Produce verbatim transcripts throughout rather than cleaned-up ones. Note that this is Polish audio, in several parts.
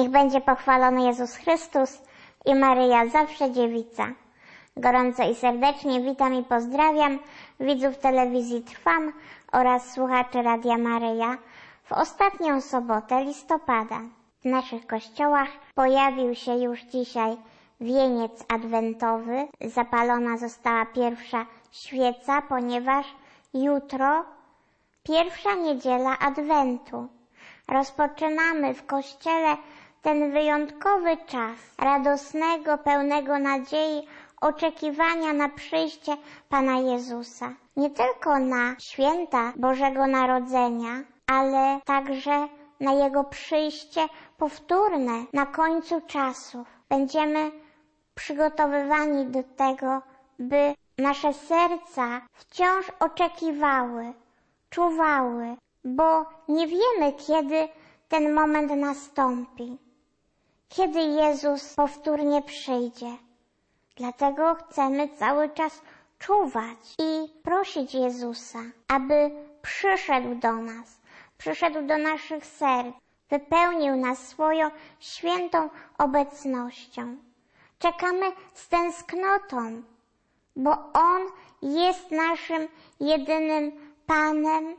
będzie pochwalony Jezus Chrystus i Maryja zawsze dziewica. Gorąco i serdecznie witam i pozdrawiam widzów telewizji Trwam oraz słuchaczy Radia Maryja. W ostatnią sobotę listopada w naszych kościołach pojawił się już dzisiaj wieniec adwentowy. Zapalona została pierwsza świeca, ponieważ jutro pierwsza niedziela adwentu. Rozpoczynamy w kościele ten wyjątkowy czas radosnego, pełnego nadziei, oczekiwania na przyjście Pana Jezusa. Nie tylko na święta Bożego Narodzenia, ale także na Jego przyjście powtórne na końcu czasów. Będziemy przygotowywani do tego, by nasze serca wciąż oczekiwały, czuwały, bo nie wiemy, kiedy ten moment nastąpi, kiedy Jezus powtórnie przyjdzie. Dlatego chcemy cały czas czuwać i prosić Jezusa, aby przyszedł do nas, przyszedł do naszych serc, wypełnił nas swoją świętą obecnością. Czekamy z tęsknotą, bo On jest naszym jedynym Panem,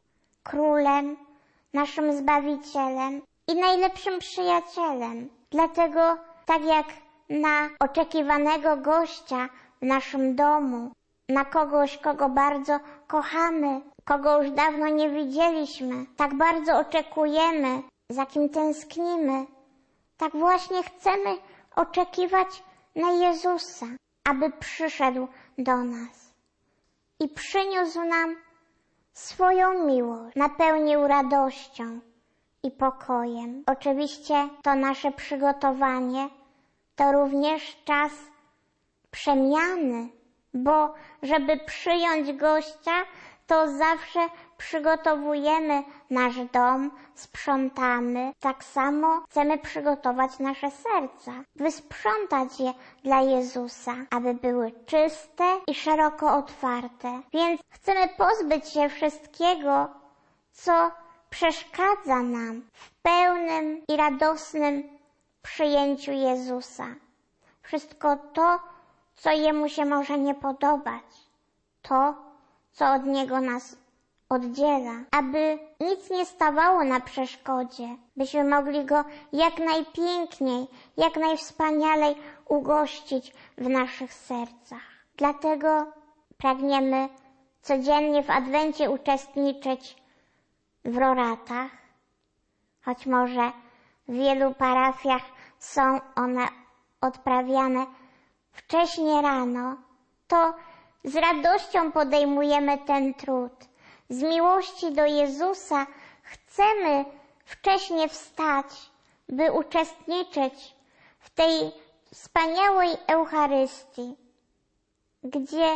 Królem, naszym Zbawicielem i najlepszym przyjacielem. Dlatego tak jak na oczekiwanego gościa w naszym domu, na kogoś, kogo bardzo kochamy, kogo już dawno nie widzieliśmy, tak bardzo oczekujemy, za kim tęsknimy, tak właśnie chcemy oczekiwać na Jezusa, aby przyszedł do nas i przyniósł nam swoją miłość, napełnił radością i pokojem. Oczywiście to nasze przygotowanie to również czas przemiany, bo żeby przyjąć gościa, to zawsze przygotowujemy nasz dom, sprzątamy. Tak samo chcemy przygotować nasze serca, wysprzątać je dla Jezusa, aby były czyste i szeroko otwarte. Więc chcemy pozbyć się wszystkiego, co przeszkadza nam w pełnym i radosnym przyjęciu Jezusa. Wszystko to, co Jemu się może nie podobać, to, co od Niego nas oddziela, aby nic nie stawało na przeszkodzie, byśmy mogli Go jak najpiękniej, jak najwspanialej ugościć w naszych sercach. Dlatego pragniemy codziennie w Adwencie uczestniczyć w roratach, choć może w wielu parafiach są one odprawiane wcześnie rano, to z radością podejmujemy ten trud. Z miłości do Jezusa chcemy wcześnie wstać, by uczestniczyć w tej wspaniałej Eucharystii, gdzie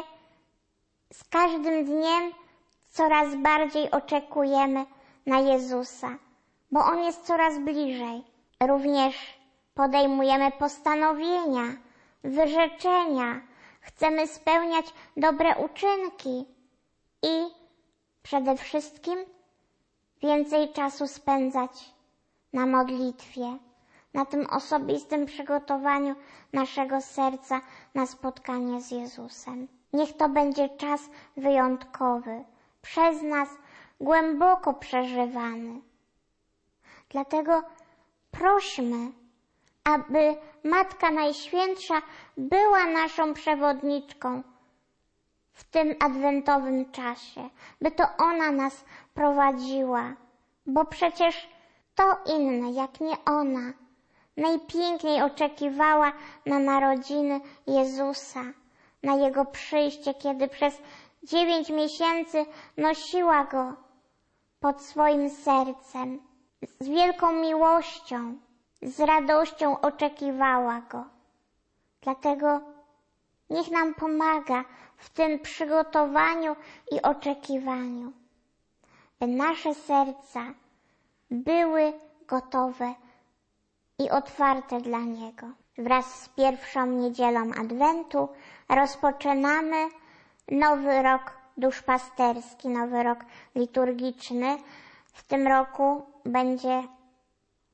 z każdym dniem coraz bardziej oczekujemy na Jezusa, bo On jest coraz bliżej. Również podejmujemy postanowienia, wyrzeczenia, chcemy spełniać dobre uczynki i przede wszystkim więcej czasu spędzać na modlitwie, na tym osobistym przygotowaniu naszego serca na spotkanie z Jezusem. Niech to będzie czas wyjątkowy, przez nas głęboko przeżywany. Dlatego prośmy, aby Matka Najświętsza była naszą przewodniczką w tym adwentowym czasie, by to ona nas prowadziła, bo przecież to inne, jak nie ona, najpiękniej oczekiwała na narodziny Jezusa, na Jego przyjście, kiedy przez dziewięć miesięcy nosiła Go pod swoim sercem. Z wielką miłością, z radością oczekiwała Go. Dlatego niech nam pomaga w tym przygotowaniu i oczekiwaniu, by nasze serca były gotowe i otwarte dla Niego. Wraz z pierwszą niedzielą Adwentu rozpoczynamy nowy rok duszpasterski, nowy rok liturgiczny. W tym roku będzie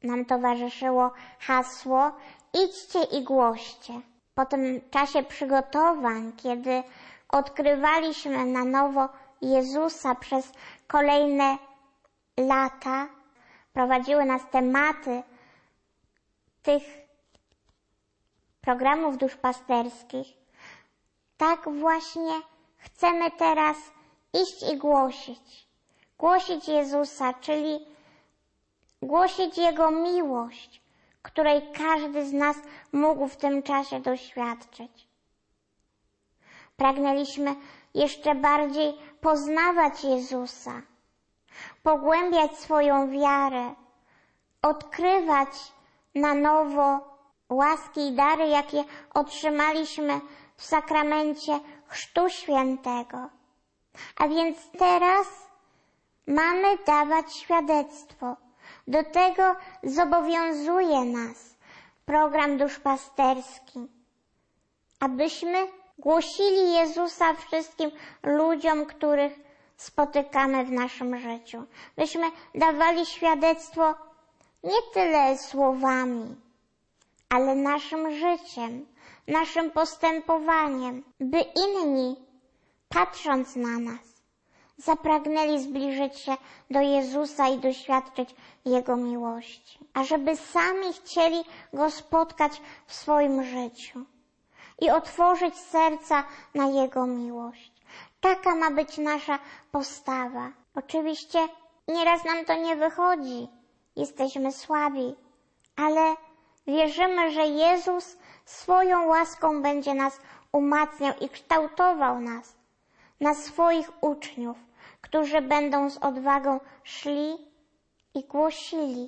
nam towarzyszyło hasło idźcie i głoście. Po tym czasie przygotowań, kiedy odkrywaliśmy na nowo Jezusa przez kolejne lata, prowadziły nas tematy tych programów duszpasterskich, tak właśnie chcemy teraz iść i głosić. Głosić Jezusa, czyli głosić Jego miłość, której każdy z nas mógł w tym czasie doświadczyć. Pragnęliśmy jeszcze bardziej poznawać Jezusa, pogłębiać swoją wiarę, odkrywać na nowo łaski i dary, jakie otrzymaliśmy w sakramencie Chrztu Świętego. A więc teraz mamy dawać świadectwo. Do tego zobowiązuje nas program duszpasterski, abyśmy głosili Jezusa wszystkim ludziom, których spotykamy w naszym życiu. Byśmy dawali świadectwo nie tyle słowami, ale naszym życiem, naszym postępowaniem, by inni, patrząc na nas, zapragnęli zbliżyć się do Jezusa i doświadczyć Jego miłości, a żeby sami chcieli Go spotkać w swoim życiu i otworzyć serca na Jego miłość. Taka ma być nasza postawa. Oczywiście nieraz nam to nie wychodzi, jesteśmy słabi, ale wierzymy, że Jezus swoją łaską będzie nas umacniał i kształtował nas na swoich uczniów, którzy będą z odwagą szli i głosili.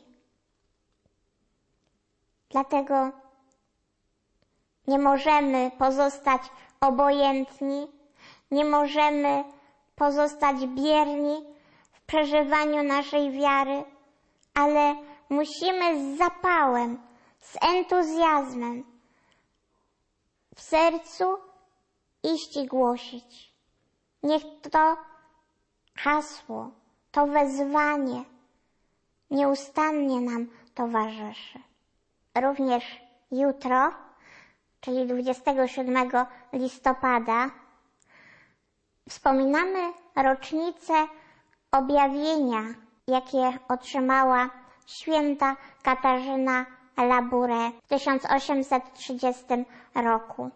Dlatego nie możemy pozostać obojętni, nie możemy pozostać bierni w przeżywaniu naszej wiary, ale musimy z zapałem, z entuzjazmem w sercu iść i głosić. Niech to hasło, to wezwanie nieustannie nam towarzyszy. Również jutro, czyli dwudziestego siódmego listopada, wspominamy rocznicę objawienia, jakie otrzymała święta Katarzyna Labouré w tysiąc osiemset trzydziestym roku.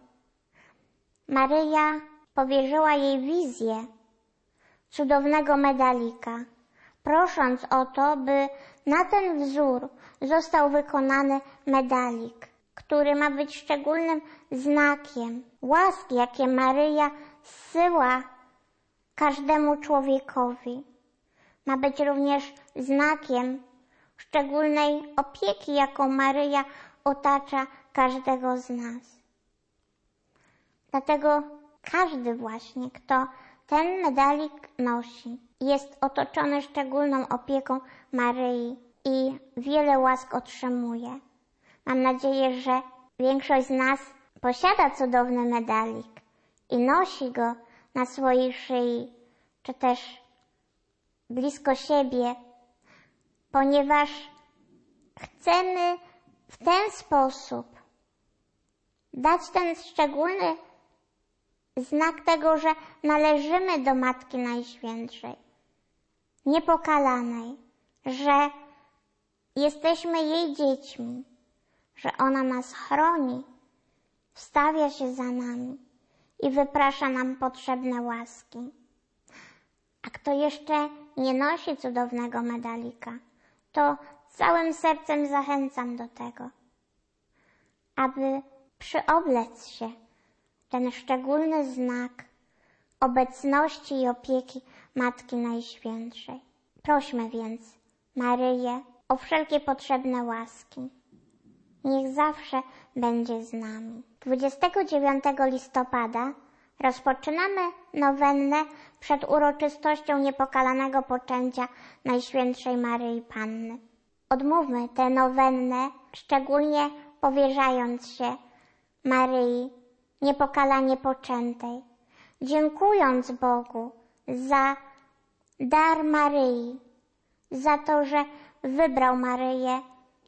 Maryja powierzyła jej wizję cudownego medalika, prosząc o to, by na ten wzór został wykonany medalik, który ma być szczególnym znakiem łaski, jakie Maryja zsyła każdemu człowiekowi. Ma być również znakiem szczególnej opieki, jaką Maryja otacza każdego z nas. Dlatego każdy właśnie, kto ten medalik nosi, jest otoczony szczególną opieką Maryi i wiele łask otrzymuje. Mam nadzieję, że większość z nas posiada cudowny medalik i nosi go na swojej szyi, czy też blisko siebie, ponieważ chcemy w ten sposób dać ten szczególny znak tego, że należymy do Matki Najświętszej, niepokalanej, że jesteśmy jej dziećmi, że ona nas chroni, wstawia się za nami i wyprasza nam potrzebne łaski. A kto jeszcze nie nosi cudownego medalika, to całym sercem zachęcam do tego, aby przyoblec się ten szczególny znak obecności i opieki Matki Najświętszej. Prośmy więc Maryję o wszelkie potrzebne łaski. Niech zawsze będzie z nami. dwudziestego dziewiątego listopada rozpoczynamy nowennę przed uroczystością niepokalanego poczęcia Najświętszej Maryi Panny. Odmówmy tę nowennę, szczególnie powierzając się Maryi niepokalanie poczętej, dziękując Bogu za dar Maryi, za to, że wybrał Maryję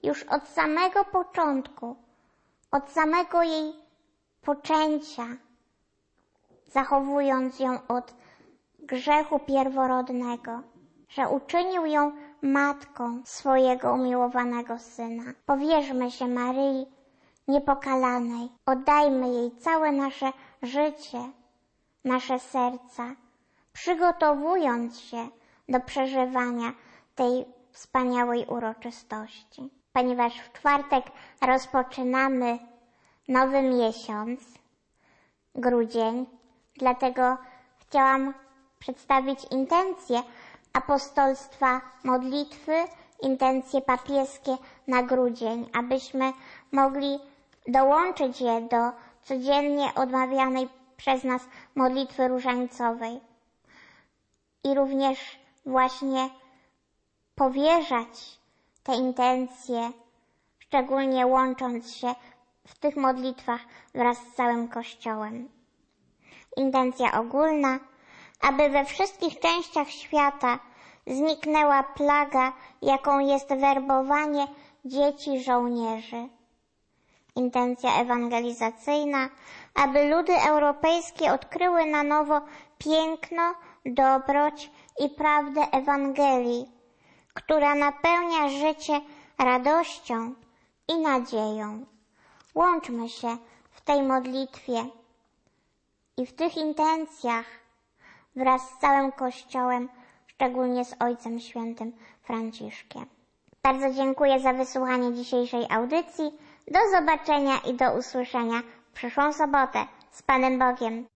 już od samego początku, od samego jej poczęcia, zachowując ją od grzechu pierworodnego, że uczynił ją matką swojego umiłowanego Syna. Powierzmy się Maryi Niepokalanej, oddajmy jej całe nasze życie, nasze serca, przygotowując się do przeżywania tej wspaniałej uroczystości. Ponieważ w czwartek rozpoczynamy nowy miesiąc, grudzień, dlatego chciałam przedstawić intencje apostolstwa modlitwy, intencje papieskie na grudzień, abyśmy mogli dołączyć je do codziennie odmawianej przez nas modlitwy różańcowej i również właśnie powierzać te intencje, szczególnie łącząc się w tych modlitwach wraz z całym Kościołem. Intencja ogólna, aby we wszystkich częściach świata zniknęła plaga, jaką jest werbowanie dzieci żołnierzy. Intencja ewangelizacyjna, aby ludy europejskie odkryły na nowo piękno, dobroć i prawdę Ewangelii, która napełnia życie radością i nadzieją. Łączmy się w tej modlitwie i w tych intencjach wraz z całym Kościołem, szczególnie z Ojcem Świętym Franciszkiem. Bardzo dziękuję za wysłuchanie dzisiejszej audycji. Do zobaczenia i do usłyszenia w przyszłą sobotę. Z Panem Bogiem.